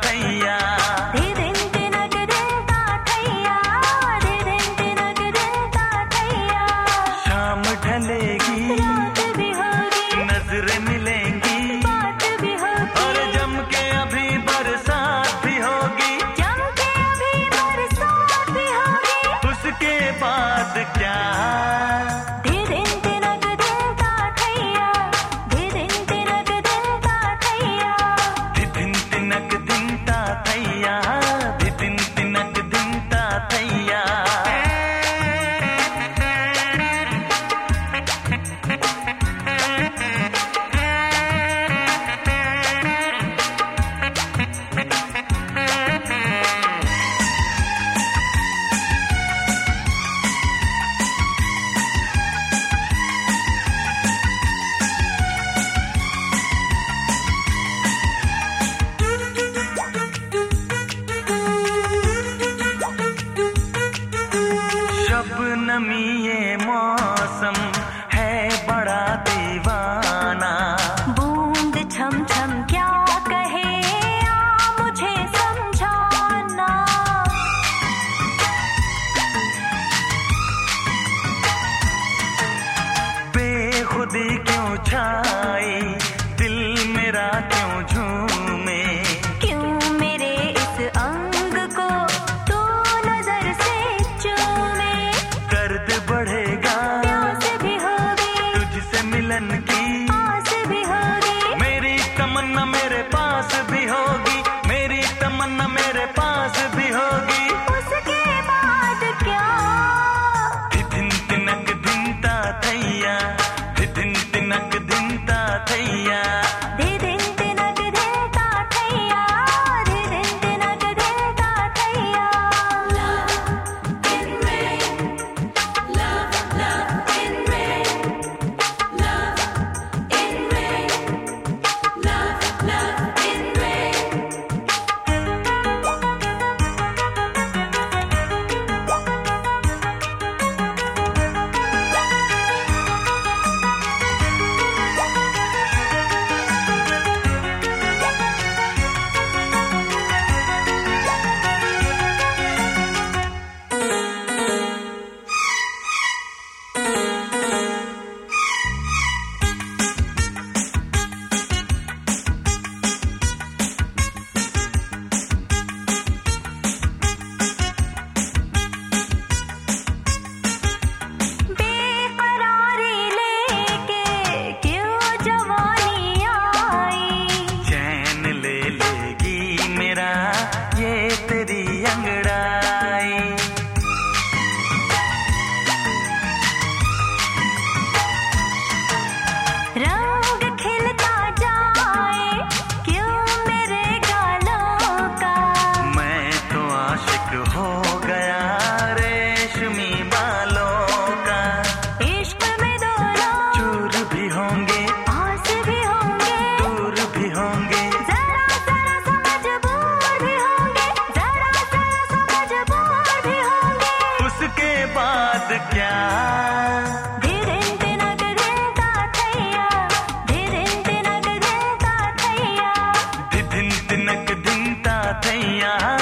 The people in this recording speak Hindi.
थैया। दिन तिनक दिनता थैया, दिन तिनक दिनता थैया। शाम ढलेगी, रात भी होगी, नजरें मिलेंगी, बात भी होगी, और जम के अभी बरसात भी होगी, जम के अभी बरसात भी होगी। उसके बाद क्या? दिन तिनक दिनता थैया, दिन तिनक दिनता थैया। दिन तिनक दिनता थैया, दिन तिनक दिनता थैया। शबनमी ये मौसम है बड़ा दीवाना, बूंद छम छम क्या कहे आ मुझे समझाना। बेखुदी क्यों छाई, दिल मेरा क्यों झूमे, क्यों मेरे इस अंग को तू नजर से चूमे। दर्द बढ़ेगा, प्यास भी होगी, तुझसे मिलन की आस भी होगी, मेरी तमन्ना मेरे पास भी होगी, मेरी तमन्ना मेरे पास भी होगी। उसके बाद क्या? दिन तिनक दिनता थैया, दिन तिनक दिनता थैया। दिन तिनक दिनता थैया, दिन तिनक दिनता थैया। Love in rain, love, love in rain, love in rain, love, love in rain. बेकरारी लेके क्यों जवानी आई, चैन ले लेगी मेरा ये तेरी अंगड़ाई। रंग खिलता जाए क्यों मेरे गालों का। मैं तो आशिक हो गया रेशमी बालों का। इश्क में दोनों चूर भी होंगे, आस भी होंगे, दूर भी होंगे, जरा जरा सा मजबूर भी होंगे, जरा जरा सा मजबूर भी होंगे। उसके बाद क्या? दिन तिनक दिनता थैया, दिन तिनक दिनता थैया। दिन तिनक दिनता थैया।